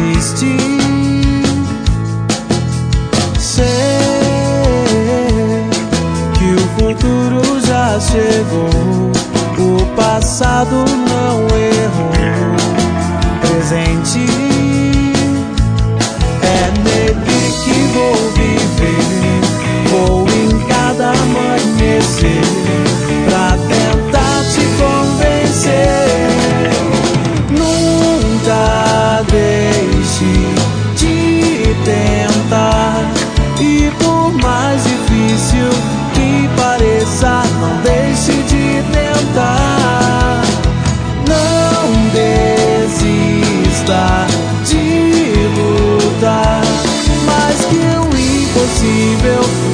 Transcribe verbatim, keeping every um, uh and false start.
desistir. Sei que o futuro já chegou, o passado não errou. Presente é nele que vou viver, vou em cada amanhecer pra tentar te convencer. Nunca deixe de tentar, e por mais difícil que pareça, não deixe de tentar. Não desista de lutar, mais que o impossível